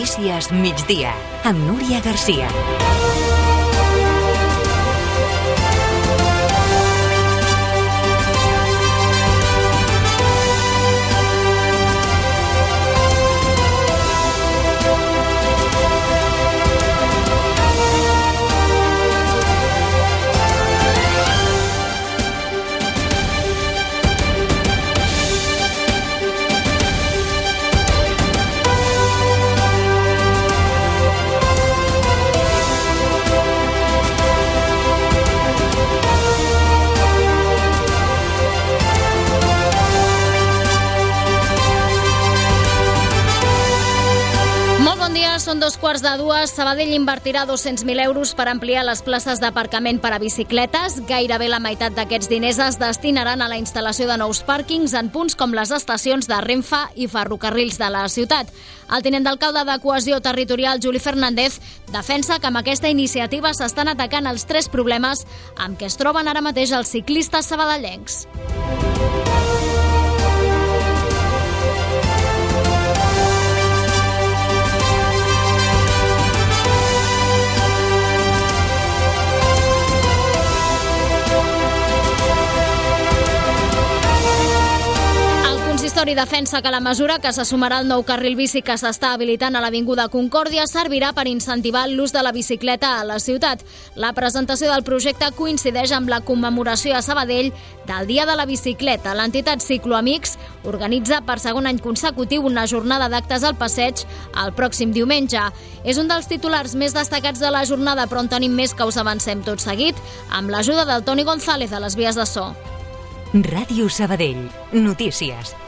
Notícies Migdia, amb Núria Garcia. Són 2:15. Sabadell invertirà 200.000 euros per ampliar les places d'aparcament per a bicicletes. Gairebé la meitat d'aquests diners es destinaran a la instal·lació de nous pàrquings en punts com les estacions de Renfe i ferrocarrils de la ciutat. El tinent d'alcalde de Cohesió Territorial, Juli Fernández, defensa que amb aquesta iniciativa s'estan atacant els 3 problemes amb què es troben ara mateix els ciclistes sabadellencs. El consistori defensa que la mesura, que se sumarà al nou carril bici que s'està habilitant a l'Avinguda Concòrdia, servirà per incentivar l'ús de la bicicleta a la ciutat. La presentació del projecte coincideix amb la commemoració a Sabadell del Dia de la Bicicleta. L'entitat Cicloamics organitza per segon any consecutiu una jornada d'actes al passeig el pròxim diumenge. És un dels titulars més destacats de la jornada, però en tenim més que us avancem tot seguit amb l'ajuda del Toni González a les vies de so. Ràdio Sabadell. Notícies.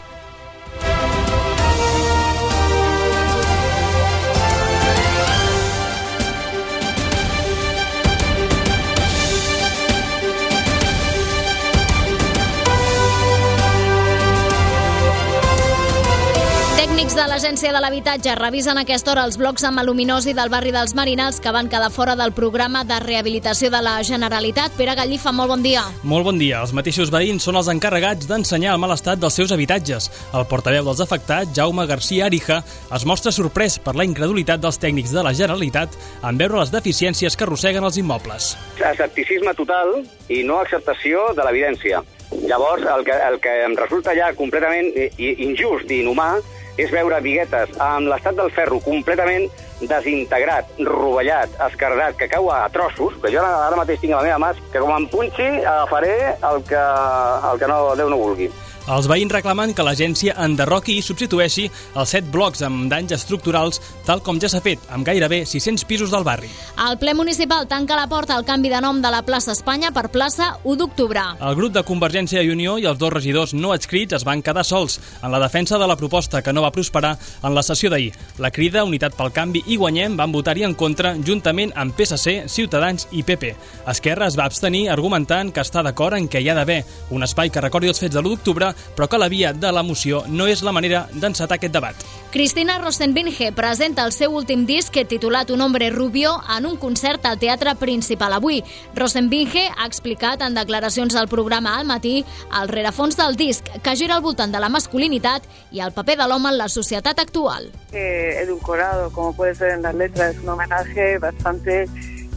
De l'Agència de l'Habitatge revisen a aquesta hora els blocs amb aluminosi del barri dels Marinals que van quedar fora del programa de rehabilitació de la Generalitat. Pere Gallifa, molt bon dia. Molt bon dia. Els mateixos veïns són els encarregats d'ensenyar el mal estat dels seus habitatges. El portaveu dels afectats, Jaume García Arija, es mostra sorprès per la incredulitat dels tècnics de la Generalitat en veure les deficiències que arrosseguen els immobles. Escepticisme total i no acceptació de l'evidència. Llavors, el que em resulta ja completament injust i inhumà és veure biguetes amb l'estat del ferro completament desintegrat, rovellat, esquerdat, que cau a trossos, que jo ara mateix tinc a la meva mà, que com em punxi agafaré el que no, Déu no vulgui. Els veïns reclamen que l'agència enderroqui i substitueixi els 7 blocs amb danys estructurals, tal com ja s'ha fet amb gairebé 600 pisos del barri. El ple municipal tanca la porta al canvi de nom de la plaça Espanya per plaça 1 d'octubre. El grup de Convergència i Unió i els 2 regidors no adscrits es van quedar sols en la defensa de la proposta que no va prosperar en la sessió d'ahir. La Crida, Unitat pel Canvi i Guanyem van votar-hi en contra juntament amb PSC, Ciutadans i PP. Esquerra es va abstenir argumentant que està d'acord en què hi ha d'haver un espai que recordi els fets de l'1 d'octubre, però que la via de la moció no és la manera d'encetar aquest debat. Cristina Rosenbinge presenta el seu últim disc titulat Un hombre rubio en un concert al Teatre Principal avui. Rosenbinge ha explicat en declaracions al programa Al Matí el rerefons del disc, que gira al voltant de la masculinitat i el paper de l'home en la societat actual. Edulcorado, como puede ser en las letras, es un homenaje bastante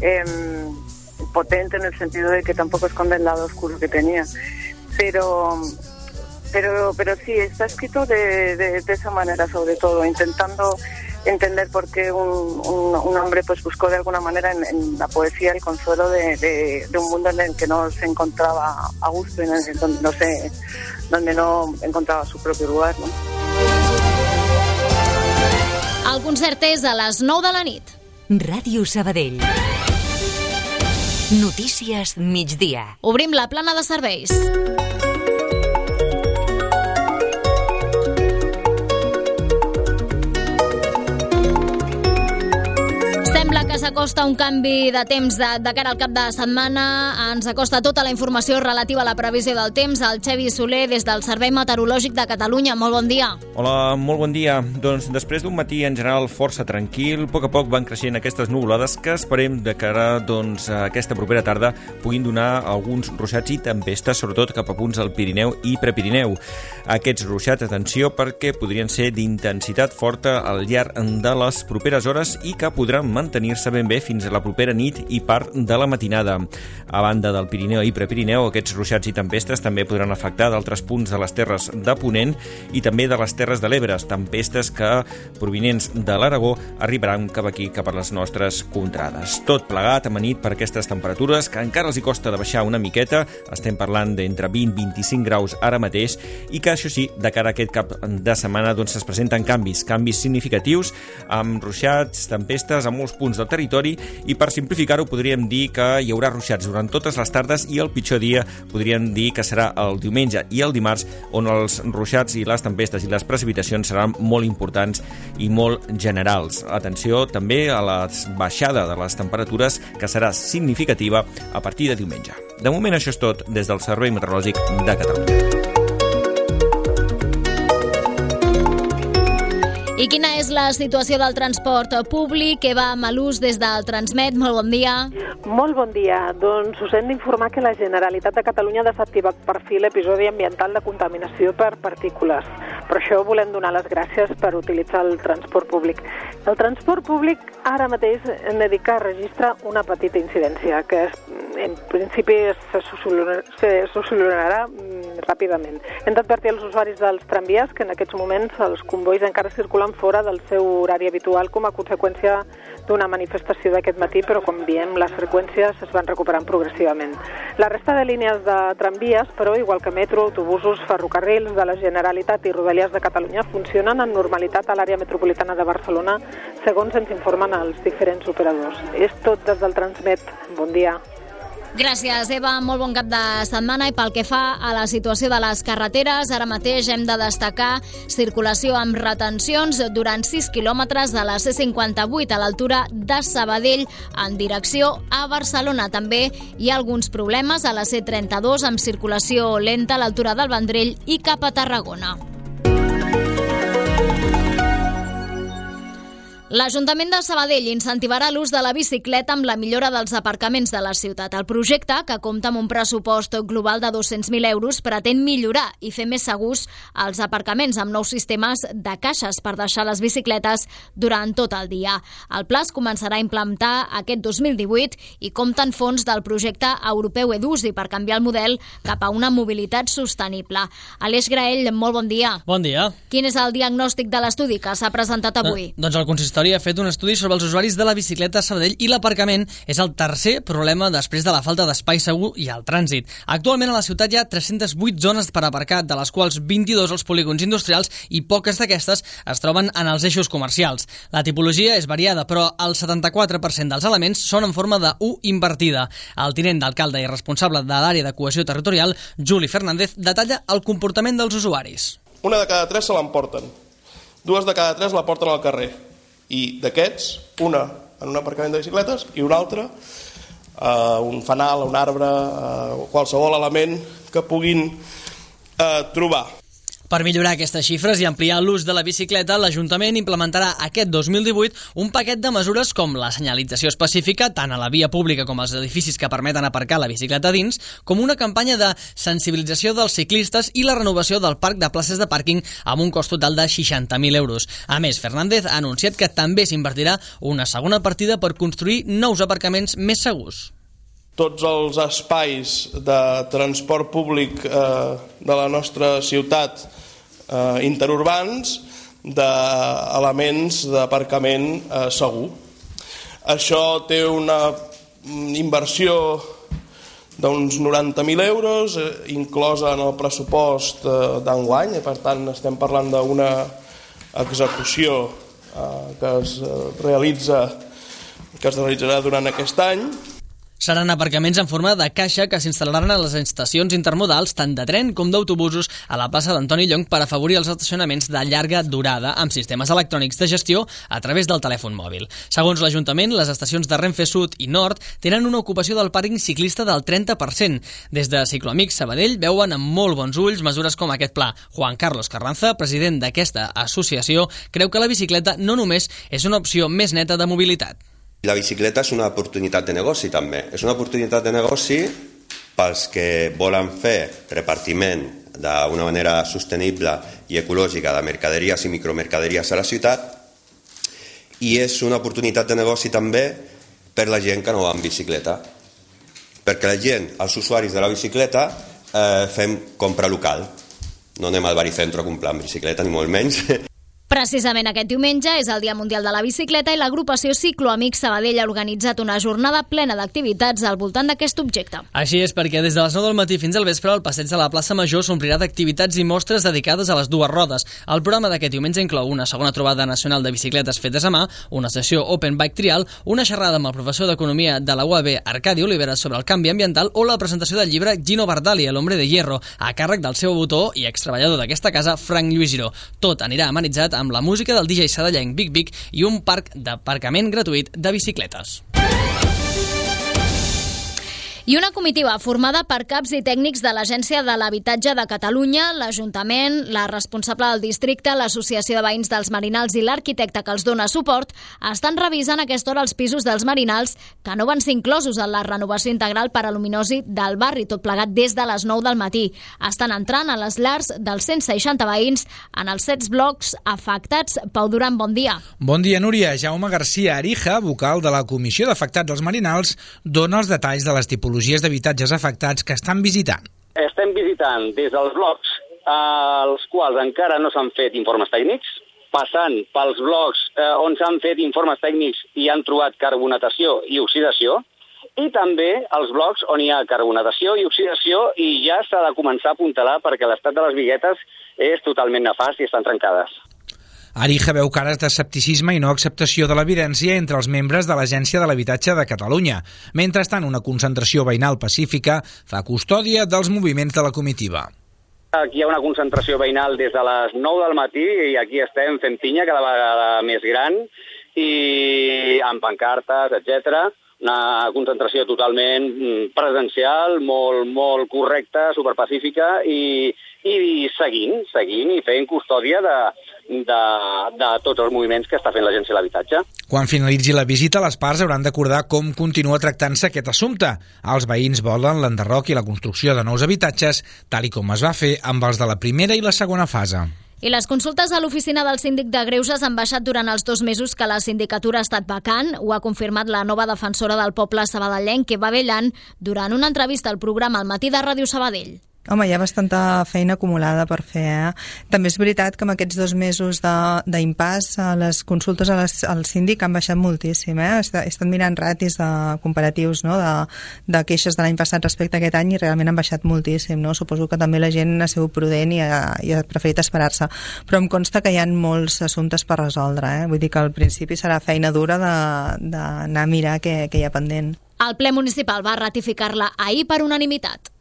potente en el sentido de que tampoco esconde el lado oscuro que tenía. Pero sí, está escrito de esa manera, sobre todo, intentando entender por qué un hombre pues buscó de alguna manera en la poesía el consuelo de un mundo en el que no se encontraba a gusto, donde no encontraba su propio lugar, ¿no? El concert és a les 9 de la nit. Ràdio Sabadell. Notícies Migdia. Obrim la plana de serveis. Sembla que s'acosta un canvi de temps de cara al cap de setmana. Ens acosta tota la informació relativa a la previsió del temps. El Xavi Soler, des del Servei Meteorològic de Catalunya. Molt bon dia. Hola, molt bon dia. Doncs després d'un matí en general força tranquil, a poc van creixent aquestes nuvolades que esperem de cara a aquesta propera tarda puguin donar alguns ruixats i tempestes, sobretot cap a punts del Pirineu i Prepirineu. Aquests ruixats, atenció, perquè podrien ser d'intensitat forta al llarg de les properes hores i que podran mantenir-se ben bé fins a la propera nit i part de la matinada. A banda del Pirineu i Prepirineu, aquests ruixats i tempestes també podran afectar d'altres punts de les terres de Ponent i també de les terres de l'Ebre, tempestes que, provinents de l'Aragó, arribaran cap aquí, cap a les nostres contrades. Tot plegat, amanit per aquestes temperatures que encara els hi costa de baixar una miqueta. Estem parlant d'entre 20 i 25 graus ara mateix i que, això sí, de cara a aquest cap de setmana es presenten canvis significatius amb ruixats, tempestes a molts punts del territori i, per simplificar-ho, podríem dir que hi haurà ruixats durant totes les tardes i el pitjor dia podríem dir que serà el diumenge i el dimarts, on els ruixats i les tempestes i les precipitacions seran molt importants i molt generals. Atenció també a la baixada de les temperatures, que serà significativa a partir de diumenge. De moment això és tot des del Servei Meteorològic de Catalunya. I quina és la situació del transport públic? Eva Malús, des del Transmet, molt bon dia. Molt bon dia. Doncs us hem d'informar que la Generalitat de Catalunya ha desactivat per fi l'episodi ambiental de contaminació per partícules. Per això volem donar les gràcies per utilitzar el transport públic. El transport públic ara mateix hem de dir que registra una petita incidència, que en principi se solucionarà ràpidament. Hem d'advertir als usuaris dels tramvies que en aquests moments els convois encara circulen fora del seu horari habitual com a conseqüència d'una manifestació d'aquest matí, però com diem, les freqüències es van recuperant progressivament. La resta de línies de tramvies, però, igual que metro, autobusos, ferrocarrils de la Generalitat i Rodalies de Catalunya, funcionen amb normalitat a l'àrea metropolitana de Barcelona, segons ens informen els diferents operadors. És tot des del Transmet. Bon dia. Gràcies, Eva. Molt bon cap de setmana. I pel que fa a la situació de les carreteres, ara mateix hem de destacar circulació amb retencions durant 6 quilòmetres de la C58 a l'altura de Sabadell en direcció a Barcelona. També hi ha alguns problemes a la C32 amb circulació lenta a l'altura del Vendrell i cap a Tarragona. L'Ajuntament de Sabadell incentivarà l'ús de la bicicleta amb la millora dels aparcaments de la ciutat. El projecte, que compta amb un pressupost global de 200.000 euros, pretén millorar i fer més segurs els aparcaments amb nous sistemes de caixes per deixar les bicicletes durant tot el dia. El pla es començarà a implementar aquest 2018 i compta en fons del projecte europeu EDUSI per canviar el model cap a una mobilitat sostenible. Aleix Graell, molt bon dia. Bon dia. Quin és el diagnòstic de l'estudi que s'ha presentat avui? Doncs el consistori ha fet un estudi sobre els usuaris de la bicicleta a Sabadell i l'aparcament és el tercer problema després de la falta d'espai segur i el trànsit. Actualment a la ciutat hi ha 308 zones per aparcar, de les quals 22 als polígons industrials i poques d'aquestes es troben en els eixos comercials. La tipologia és variada, però el 74% dels elements són en forma de U invertida. El tinent d'alcalde i responsable de l'àrea de cohesió territorial, Juli Fernández, detalla el comportament dels usuaris. Una de cada 3 se l'emporten, 2 de cada 3 la porten al carrer. I d'aquests, una en un aparcament de bicicletes i una altra un fanal, un arbre, qualsevol element que puguin trobar. Per millorar aquestes xifres i ampliar l'ús de la bicicleta, l'Ajuntament implementarà aquest 2018 un paquet de mesures com la senyalització específica, tant a la via pública com als edificis que permeten aparcar la bicicleta dins, com una campanya de sensibilització dels ciclistes i la renovació del parc de places de pàrquing amb un cost total de 60.000 euros. A més, Fernández ha anunciat que també s'invertirà una segona partida per construir nous aparcaments més segurs. Tots els espais de transport públic de la nostra ciutat interurbans d'elements d'aparcament segur. Això té una inversió d'uns 90.000 euros, inclosa en el pressupost d'enguany, i per tant estem parlant d'una execució que es realitzarà durant aquest any. Seran aparcaments en forma de caixa que s'instal·laran a les estacions intermodals tant de tren com d'autobusos a la plaça d'Antoni Llonch per afavorir els estacionaments de llarga durada amb sistemes electrònics de gestió a través del telèfon mòbil. Segons l'Ajuntament, les estacions de Renfe Sud i Nord tenen una ocupació del pàrquing ciclista del 30%. Des de Cicloamics Sabadell veuen amb molt bons ulls mesures com aquest pla. Juan Carlos Carranza, president d'aquesta associació, creu que la bicicleta no només és una opció més neta de mobilitat. La bicicleta és una oportunitat de negoci també. És una oportunitat de negoci pels que volen fer repartiment d'una manera sostenible i ecològica de mercaderies i micromercaderies a la ciutat, i és una oportunitat de negoci també per la gent que no va en bicicleta. Perquè la gent, els usuaris de la bicicleta, fem compra local. No anem al baricentro a comprar en bicicleta, ni molt menys. Precisament aquest diumenge és el Dia Mundial de la Bicicleta i l'agrupació Cicloamics Sabadell ha organitzat una jornada plena d'activitats al voltant d'aquest objecte. Així és, perquè des de les 9 del matí fins al vespre el passeig de la plaça Major s'omplirà d'activitats i mostres dedicades a les dues rodes. El programa d'aquest diumenge inclou una segona trobada nacional de bicicletes fetes a mà, una sessió Open Bike Trial, una xerrada amb el professor d'Economia de la UAB, Arcadi Oliveras, sobre el canvi ambiental o la presentació del llibre Gino Bartali, El hombre de hierro, a càrrec del seu autor i extreballador d'aquesta casa, Frank Lluís Giró. Tot anirà amenitzat amb la música del DJ sadellenc Big Big i un parc d'aparcament gratuït de bicicletes. I una comitiva formada per caps i tècnics de l'Agència de l'Habitatge de Catalunya, l'Ajuntament, la responsable del districte, l'Associació de Veïns dels Marinals i l'arquitecte que els dona suport, estan revisant a aquesta hora els pisos dels Marinals que no van ser inclosos en la renovació integral per a luminosi del barri, tot plegat des de les 9 del matí. Estan entrant a les llars dels 160 veïns en els 7 blocs afectats. Pau Duran, bon dia. Bon dia, Núria. Jaume García Arija, vocal de la Comissió d'Afectats dels Marinals, dona els detalls de les tipologies d'habitatges afectats que estan visitant. Estem visitant des dels blocs als quals encara no s'han fet informes tècnics, passant pels blocs on s'han fet informes tècnics i han trobat carbonatació i oxidació, i també els blocs on hi ha carbonatació i oxidació i ja s'ha de començar a apuntalar perquè l'estat de les biguetes és totalment nefast i estan trencades. Arija veu cares d'escepticisme i no acceptació de l'evidència entre els membres de l'Agència de l'Habitatge de Catalunya. Mentrestant, una concentració veïnal pacífica fa custòdia dels moviments de la comitiva. Aquí hi ha una concentració veïnal des de les 9 del matí i aquí estem fent pinya cada vegada més gran i amb pancartes, etc. Una concentració totalment presencial, molt correcta, superpacífica i seguint i fent custòdia de tots els moviments que està fent l'Agència de l'Habitatge. Quan finalitzi la visita, les parts hauran d'acordar com continua tractant-se aquest assumpte. Els veïns volen l'enderroc i la construcció de nous habitatges, tal i com es va fer amb els de la primera i la segona fase. I les consultes a l'oficina del síndic de Greuges han baixat durant els 2 mesos que la sindicatura ha estat vacant. Ho ha confirmat la nova defensora del poble sabadellenc, Eva Bellan, durant una entrevista al programa Al matí de Ràdio Sabadell. Home, hi ha bastanta feina acumulada per fer. També és veritat que amb aquests 2 mesos d'impàs les consultes al síndic han baixat moltíssim. He estat mirant ratis comparatius, no? de queixes de l'any passat respecte a aquest any i realment han baixat moltíssim. No? Suposo que també la gent ha sigut prudent i ha preferit esperar-se. Però em consta que hi ha molts assumptes per resoldre. Vull dir que al principi serà feina dura d'anar a mirar què hi ha pendent. El ple municipal va ratificar-la ahir per unanimitat.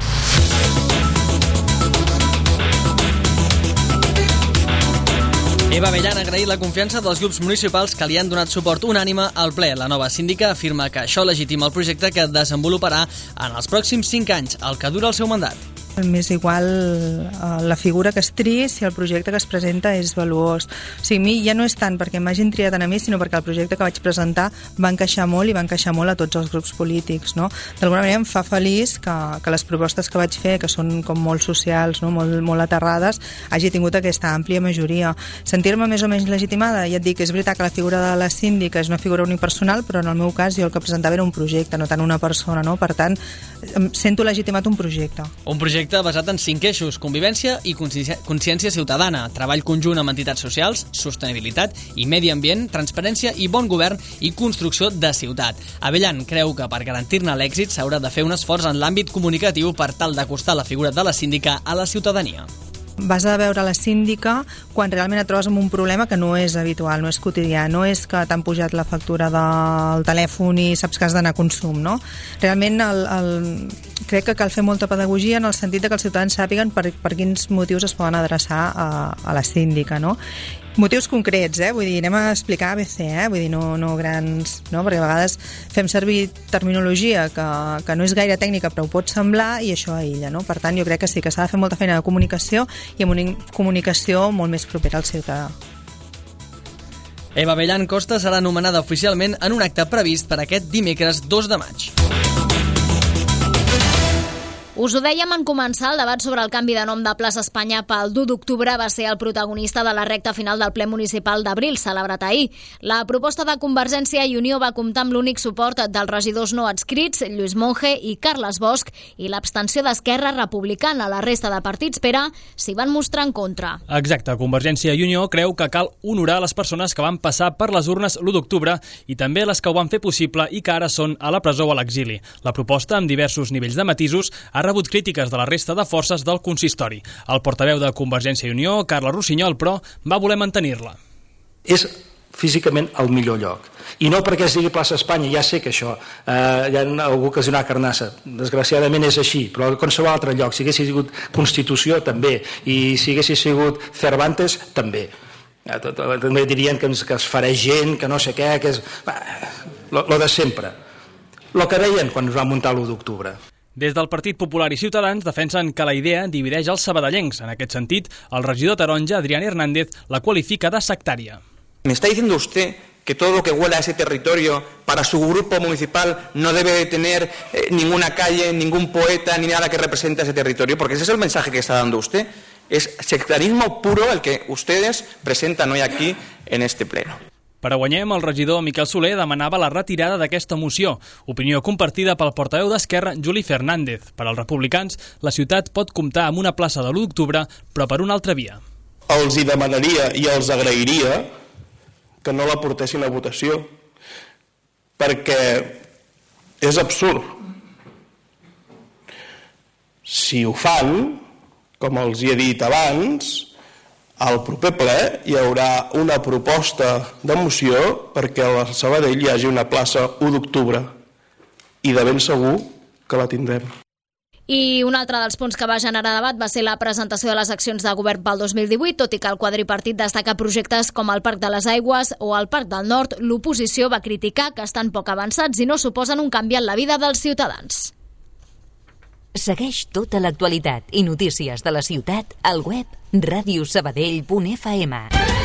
Eva Bellan ha agraït la confiança dels grups municipals que li han donat suport unànime al ple. La nova síndica afirma que això legitima el projecte que desenvoluparà en els pròxims 5 anys, el que dura el seu mandat. M'és igual la figura que es triï si el projecte que es presenta és valuós. O sigui, a mi ja no és tant perquè m'hagin triat a mi, sinó perquè el projecte que vaig presentar va encaixar molt i va encaixar molt a tots els grups polítics. No? D'alguna manera em fa feliç que les propostes que vaig fer, que són com molt socials, no? molt aterrades, hagi tingut aquesta àmplia majoria. Sentir-me més o menys legitimada, ja et dic, és veritat que la figura de la síndica és una figura unipersonal, però en el meu cas jo el que presentava era un projecte, no tant una persona, no? Per tant, em sento legitimat un projecte. Un projecte basat en 5 eixos: convivència i consciència ciutadana, treball conjunt amb entitats socials, sostenibilitat i medi ambient, transparència i bon govern i construcció de ciutat. Abellan creu que per garantir-ne l'èxit s'haurà de fer un esforç en l'àmbit comunicatiu per tal d'acostar la figura de la síndica a la ciutadania. vas a veure la síndica quan realment et trobes amb un problema que no és habitual, no és quotidià, no és que t'han pujat la factura del telèfon i saps que has d'anar a consum, no? Realment crec que cal fer molta pedagogia en el sentit que els ciutadans sàpiguen per quins motius es poden adreçar a la síndica, no? Motius concrets, vull dir, anem a explicar ABC, vull dir, no grans, no? Perquè a vegades fem servir terminologia que no és gaire tècnica però ho pot semblar i això aïlla, no? Per tant, jo crec que sí, que s'ha de fer molta feina de comunicació i amb una comunicació molt més propera al ciutadà. Eva Bellán Costa serà nomenada oficialment en un acte previst per aquest dimecres 2 de maig. Us ho dèiem en començar, el debat sobre el canvi de nom de Plaça Espanya pel 1 d'octubre va ser el protagonista de la recta final del ple municipal d'Abril, celebrat ahir. La proposta de Convergència i Unió va comptar amb l'únic suport dels regidors no adscrits, Lluís Monge i Carles Bosch, i l'abstenció d'Esquerra Republicana. La resta de partits, Pere, s'hi van mostrar en contra. Exacte, Convergència i Unió creu que cal honorar les persones que van passar per les urnes l'1 d'octubre i també les que ho van fer possible i que ara són a la presó o a l'exili. La proposta, amb diversos nivells de matisos, ha rebut crítiques de la resta de forces del consistori. El portaveu de Convergència i Unió, Carles Rossinyol, però, va voler mantenir-la. És físicament el millor lloc. I no perquè es digui Plaça Espanya, ja sé que això ja algú ocasionar carnassa. Desgraciadament és així, però a qualsevol altre lloc, si hagués sigut Constitució, també, i si hagués sigut Cervantes, també. També dirien que es farà gent, que no sé què, que és... Lo de sempre. Lo que deien quan es va muntar l'1 d'octubre. Des del Partit Popular i Ciutadans defensen que la idea divideix els sabadellencs. En aquest sentit, el regidor taronja, Adrián Hernández, la qualifica de sectària. ¿Me está diciendo usted que todo lo que huela a ese territorio para su grupo municipal no debe de tener ninguna calle, ningún poeta, ni nada que represente a ese territorio? Porque ese es el mensaje que está dando usted. Es sectarismo puro el que ustedes presentan hoy aquí en este pleno. Per a Guanyem, el regidor Miquel Soler demanava la retirada d'aquesta moció. Opinió compartida pel portaveu d'Esquerra, Juli Fernández. Per als republicans, la ciutat pot comptar amb una plaça de l'1 d'octubre, però per una altra via. Els hi demanaria i els agrairia que no la portessin a votació, perquè és absurd. Si ho fan, com els hi he dit abans, al proper ple hi haurà una proposta de moció perquè a Sabadell hi hagi una plaça 1 d'octubre i de ben segur que la tindrem. I un altre dels punts que va generar debat va ser la presentació de les accions de govern pel 2018, tot i que el quadripartit destaca projectes com el Parc de les Aigües o el Parc del Nord, l'oposició va criticar que estan poc avançats i no suposen un canvi en la vida dels ciutadans. Segueix tota l'actualitat i notícies de la ciutat al web radiosabadell.fm.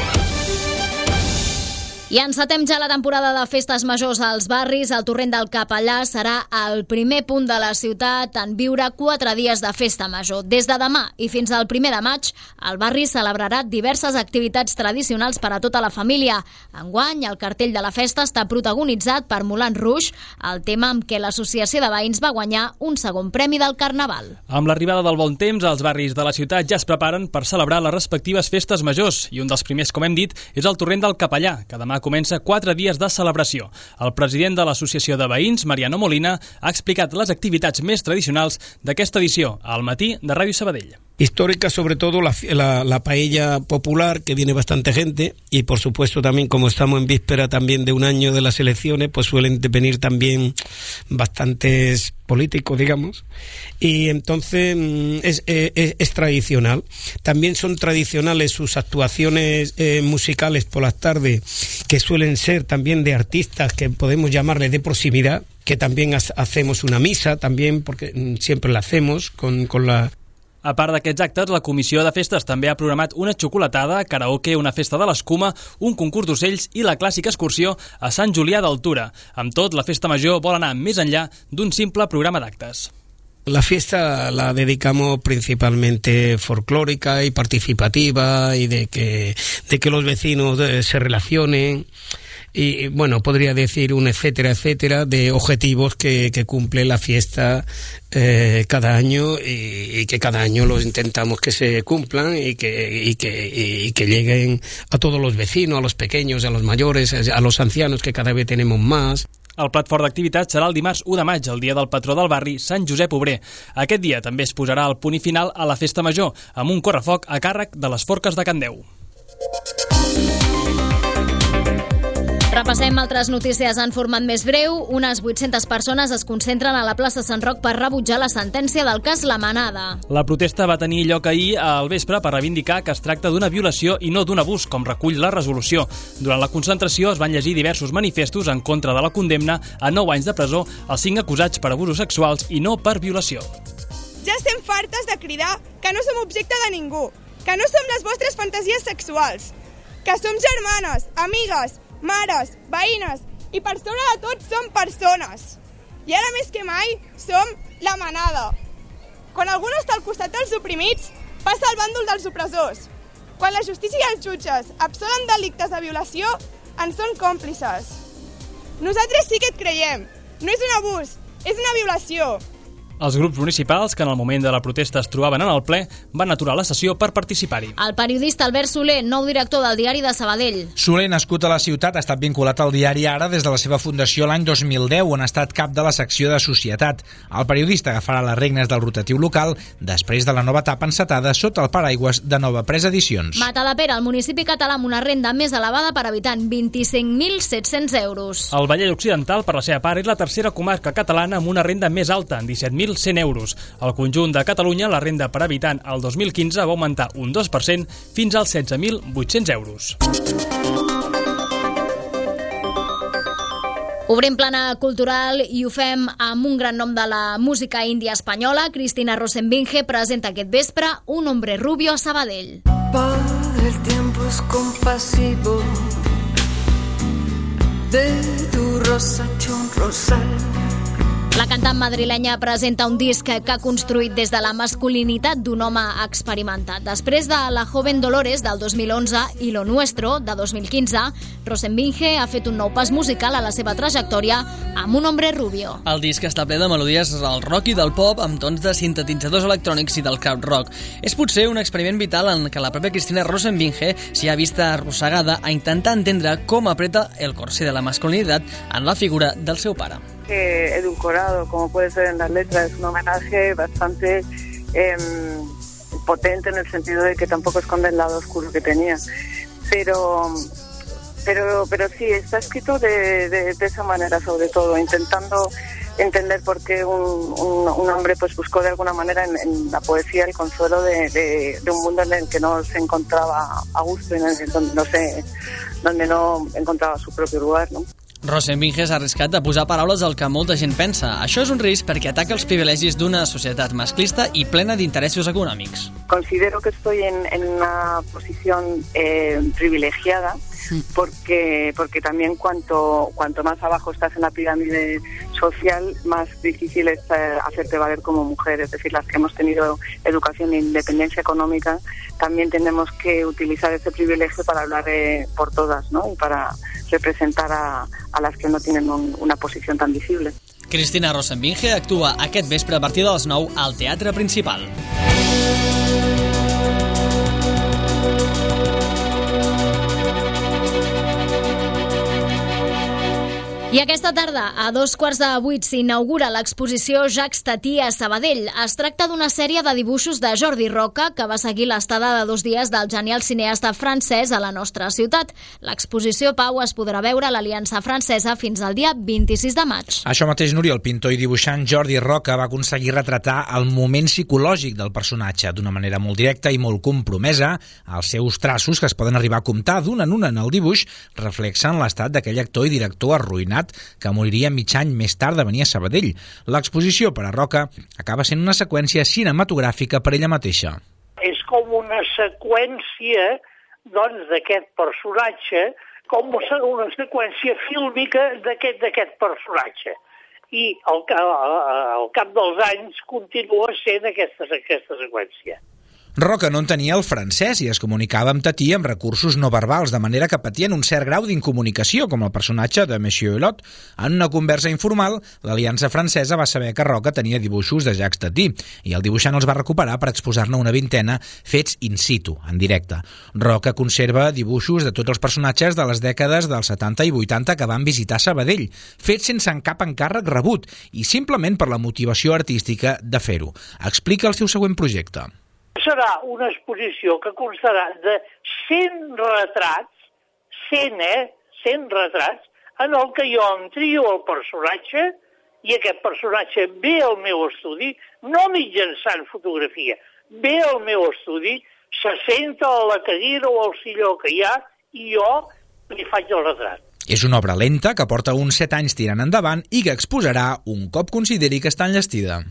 I encetem ja la temporada de festes majors als barris. El Torrent del Capellà serà el primer punt de la ciutat en viure 4 dies de festa major. Des de demà i fins al 1 de maig, el barri celebrarà diverses activitats tradicionals per a tota la família. Enguany, el cartell de la festa està protagonitzat per Moulin Rouge, el tema amb què l'Associació de Veïns va guanyar un segon premi del Carnaval. Amb l'arribada del bon temps, els barris de la ciutat ja es preparen per celebrar les respectives festes majors. I un dels primers, com hem dit, és el Torrent del Capellà, que demà comença 4 dies de celebració. El president de l'Associació de Veïns, Mariano Molina, ha explicat les activitats més tradicionals d'aquesta edició al matí de Ràdio Sabadell. Histórica, sobre todo la paella popular, que viene bastante gente, y por supuesto también, como estamos en víspera también de un año de las elecciones, pues suelen venir también bastantes políticos, digamos, y entonces es tradicional. También son tradicionales sus actuaciones musicales por las tardes, que suelen ser también de artistas que podemos llamarles de proximidad, que también hacemos una misa, también, porque siempre la hacemos con la... A part d'aquests actes, la Comissió de Festes també ha programat una xocolatada, karaoke, una festa de l'escuma, un concurs d'ocells i la clàssica excursió a Sant Julià d'Altura. Amb tot, la festa major vol anar més enllà d'un simple programa d'actes. La fiesta la dedicamos principalmente folclórica y participativa y de que los vecinos se relacionen. Y bueno, podría decir un etcétera de objetivos que cumple la fiesta cada año y que cada año los intentamos que se cumplan y que lleguen a todos los vecinos, a los pequeños, a los mayores, a los ancianos, que cada vez tenemos más. El plat fort d'activitat serà el dimarts 1 de maig, el dia del patró del barri, Sant Josep Obrer. Aquest dia també es posarà el punt i final a la festa major, amb un correfoc a càrrec de les Forques de Can Deu. Repassem altres notícies en format més breu. Unes 800 persones es concentren a la plaça Sant Roc per rebutjar la sentència del cas La Manada. La protesta va tenir lloc ahir al vespre per reivindicar que es tracta d'una violació i no d'un abús, com recull la resolució. Durant la concentració es van llegir diversos manifestos en contra de la condemna a 9 anys de presó als 5 acusats per abusos sexuals i no per violació. Ja estem fartes de cridar que no som objecte de ningú, que no som les vostres fantasies sexuals, que som germanes, amigues, mares, veïnes i per sobre de tot som persones. I ara més que mai som la manada. Quan algú no està al costat dels oprimits, passa al bàndol dels opressors. Quan la justícia i els jutges absolen delictes de violació, en són còmplices. Nosaltres sí que et creiem. No és un abús, és una violació. Els grups municipals, que en el moment de la protesta es trobaven en el ple, van aturar la sessió per participar-hi. El periodista Albert Soler, nou director del diari de Sabadell. Soler, nascut a la ciutat, ha estat vinculat al diari Ara des de la seva fundació l'any 2010, on ha estat cap de la secció de Societat. El periodista agafarà les regnes del rotatiu local després de la nova etapa encetada sota el paraigües de Nova Presa Edicions. Matadepera, el municipi català amb una renda més elevada per habitant, 25.700 euros. El Vallès Occidental, per la seva part, és la tercera comarca catalana amb una renda més alta, en 17.100 euros. Al conjunt de Catalunya, la renda per habitant al 2015 va augmentar un 2% fins als 16.800 euros. Obrim plana cultural i ho fem amb un gran nom de la música índia espanyola. Cristina Rosenvinge presenta aquest vespre Un hombre rubio a Sabadell. El tiempo es compasivo de tu rosa hecho un rosal. La cantant madrilenya presenta un disc que ha construït des de la masculinitat d'un home experimentat. Després de La joven Dolores, del 2011, i Lo nuestro, de 2015, Rosenvinge ha fet un nou pas musical a la seva trajectòria amb Un hombre rubio. El disc està ple de melodies del rock i del pop amb tons de sintetitzadors electrònics i del crowd rock. És potser un experiment vital en què la pròpia Cristina Rosenvinge s'hi ha vista arrossegada a intentar entendre com apreta el corsé de la masculinitat en la figura del seu pare. Edulcorado, como puede ser en las letras, es un homenaje bastante potente en el sentido de que tampoco esconde el lado oscuro que tenía. Pero sí, está escrito de esa manera, sobre todo, intentando entender por qué un hombre pues buscó de alguna manera en la poesía el consuelo de un mundo en el que no se encontraba a gusto, donde no encontraba su propio lugar, ¿no? Rosenvinge s'ha arriscat de posar paraules al que molta gent pensa. Això és un risc perquè ataca els privilegis d'una societat masclista i plena d'interessos econòmics. Considero que estoy en una posición privilegiada porque también cuanto más abajo estás en la pirámide social, más difícil es hacerte valer como mujer. Es decir, las que hemos tenido educación e independencia económica, también tenemos que utilizar ese privilegio para hablar por todas, ¿no? Y para representar a las que no tienen una posición tan visible. Cristina Rosenvinge actua aquest vespre a partir de les 9 al Teatre Principal. I aquesta tarda, a 7:15, s'inaugura l'exposició Jacques Tati a Sabadell. Es tracta d'una sèrie de dibuixos de Jordi Roca que va seguir l'estada de 2 dies del genial cineasta francès a la nostra ciutat. L'exposició, Pau, es podrà veure a l'Aliança Francesa fins al dia 26 de maig. Això mateix, Núria, el pintor i dibuixant Jordi Roca va aconseguir retratar el moment psicològic del personatge d'una manera molt directa i molt compromesa. Els seus traços, que es poden arribar a comptar d'una en una en el dibuix, reflexen l'estat d'aquell actor i director arruïnat que moriria mig any més tard de venir a Sabadell. L'exposició per a Roca acaba sent una seqüència cinematogràfica per ella mateixa. És com una seqüència d'aquest personatge, com una seqüència fílmica d'aquest personatge. I al cap dels anys continua sent aquesta seqüència. Roca no entenia el francès i es comunicava amb Tati amb recursos no verbals, de manera que patien un cert grau d'incomunicació, com el personatge de Monsieur Hulot. En una conversa informal, l'Aliança Francesa va saber que Roca tenia dibuixos de Jacques Tati i el dibuixant els va recuperar per exposar-ne una vintena fets in situ, en directe. Roca conserva dibuixos de tots els personatges de les dècades dels 70 i 80 que van visitar Sabadell, fets sense cap encàrrec rebut i simplement per la motivació artística de fer-ho. Explica el seu següent projecte. Serà una exposició que constarà de 100 retrats, 100 retrats, en el que jo em trio el personatge i aquest personatge ve al meu estudi, no mitjançant fotografia, ve al meu estudi, se senta a la cadira o al silló que hi ha i jo li faig el retrat. És una obra lenta que porta uns 7 anys tirant endavant i que exposarà un cop consideri que està enllestida.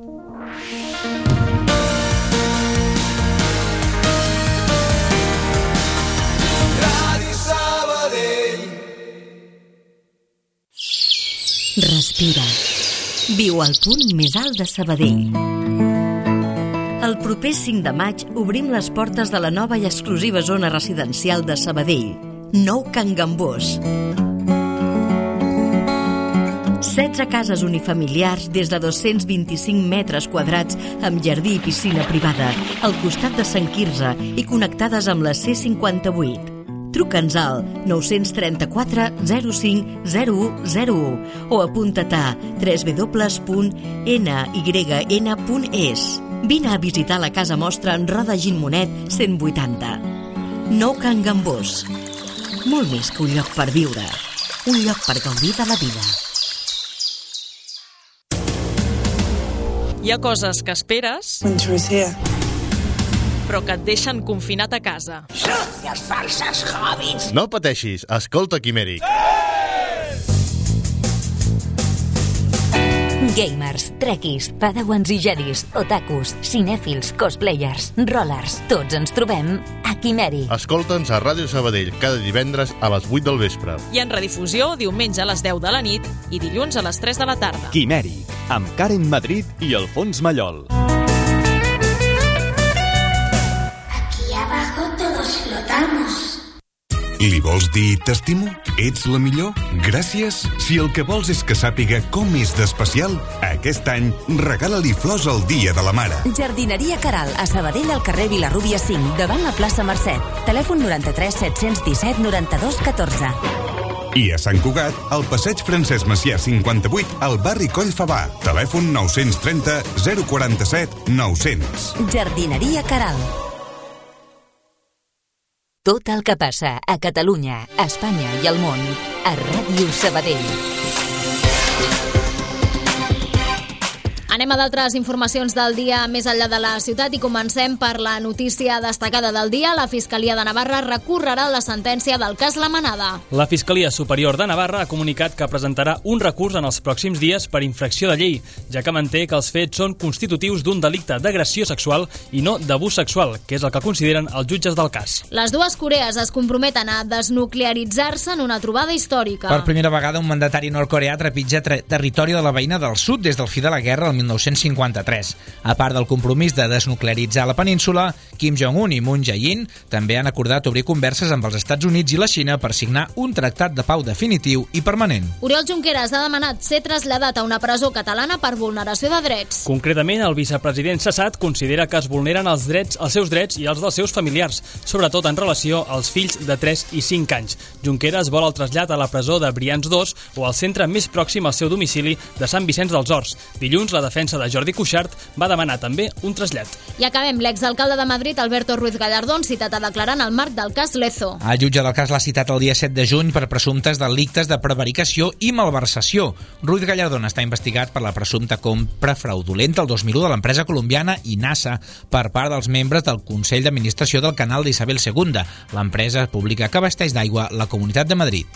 Respira. Viu al punt més alt de Sabadell. El proper 5 de maig obrim les portes de la nova i exclusiva zona residencial de Sabadell, Nou Can Gambós. 16 cases unifamiliars des de 225 metres quadrats amb jardí i piscina privada al costat de Sant Quirze i connectades amb la C58. Truca'ns al 934 05 0101 o apunta't a www.nyn.es. Vine a visitar la casa mostra en Roda Gimmonet 180. Nou Can Gambós. Molt més que un lloc per viure, un lloc per gaudir de la vida. Hi ha coses que esperes, però que et deixen confinat a casa. Sucios falsos hobbits! No pateixis, escolta Quimèric. Gamers, trekkies, padawans i jedis, otakus, cinèfils, cosplayers, rollers, tots ens trobem a Quimèric. Escolta'ns a Ràdio Sabadell cada divendres a les 8 del vespre. I en redifusió diumenge a les 10 de la nit i dilluns a les 3 de la tarda. Quimèric, amb Karen Madrid i Alfons Mallol. Li vols dir t'estimo? Ets la millor? Gràcies? Si el que vols és que sàpiga com és d'especial, aquest any regala-li flors al Dia de la Mare. Jardineria Caral, a Sabadell, al carrer Vilarrúbia 5, davant la plaça Mercè. Telèfon 93 717 92 14. I a Sant Cugat, al passeig Francesc Macià 58, al barri Collfabà. Telèfon 930 047 900. Jardineria Caral. Tot el que passa a Catalunya, a Espanya i al món, a Ràdio Sabadell. Anem a d'altres informacions del dia més enllà de la ciutat i comencem per la notícia destacada del dia. La Fiscalia de Navarra recorrerà la sentència del cas La Manada. La Fiscalia Superior de Navarra ha comunicat que presentarà un recurs en els pròxims dies per infracció de llei, ja que manté que els fets són constitutius d'un delicte d'agressió sexual i no d'abús sexual, que és el que consideren els jutges del cas. Les dues Corees es comprometen a desnuclearitzar-se en una trobada històrica. Per primera vegada, un mandatari nord-coreà trepitja territori de la veïna del sud des del fi de la guerra el 1953. A part del compromís de desnuclearitzar la península, Kim Jong-un i Moon Jae-in també han acordat obrir converses amb els Estats Units i la Xina per signar un tractat de pau definitiu i permanent. Oriol Junqueras ha demanat ser traslladat a una presó catalana per vulneració de drets. Concretament, el vicepresident cessat considera que es vulneren els seus drets i els dels seus familiars, sobretot en relació als fills de 3 i 5 anys. Junqueras vol el trasllat a la presó de Brians 2 o al centre més pròxim al seu domicili de Sant Vicenç dels Horts. Dilluns, la defensa de Jordi Cuixart va demanar també un trasllat. I acabem. L'exalcalde de Madrid, Alberto Ruiz Gallardón, citat a declarar en el marc del cas Lezo. El jutge del cas l'ha citat el dia 7 de juny per presumptes delictes de prevaricació i malversació. Ruiz Gallardón està investigat per la presumpta compra fraudulenta el 2001 de l'empresa colombiana INASA per part dels membres del Consell d'Administració del Canal d'Isabel II, l'empresa pública que abasteix d'aigua la Comunitat de Madrid.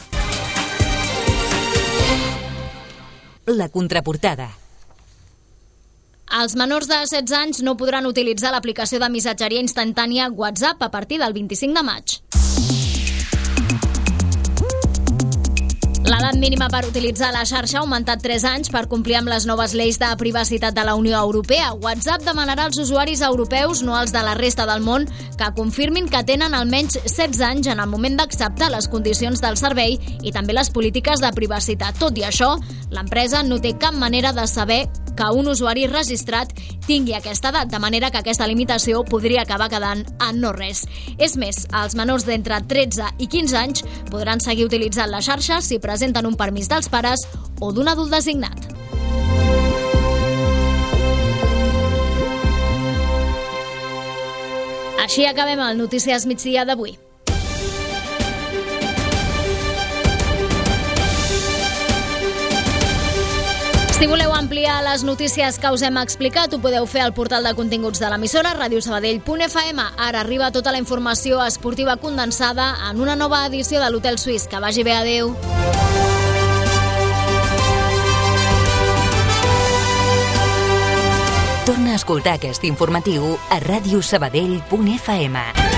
La contraportada. Els menors de 16 anys no podran utilitzar l'aplicació de missatgeria instantània WhatsApp a partir del 25 de maig. L'edat mínima per utilitzar la xarxa ha augmentat 3 anys per complir amb les noves lleis de privacitat de la Unió Europea. WhatsApp demanarà als usuaris europeus, no als de la resta del món, que confirmin que tenen almenys 16 anys en el moment d'acceptar les condicions del servei i també les polítiques de privacitat. Tot i això, l'empresa no té cap manera de saber que un usuari registrat tingui aquesta edat, de manera que aquesta limitació podria acabar quedant en no res. És més, els menors d'entre 13 i 15 anys podran seguir utilitzant la xarxa si presenten un permís dels pares o d'un adult designat. Així acabem el Notícies Migdia d'avui. Si voleu ampliar les notícies que us hem explicat, ho podeu fer al portal de continguts de l'emissora radiosabadell.fm. Ara arriba tota la informació esportiva condensada en una nova edició de l'Hotel Suís. Que vagi bé, adeu. Torna a escoltar aquest informatiu a radiosabadell.fm.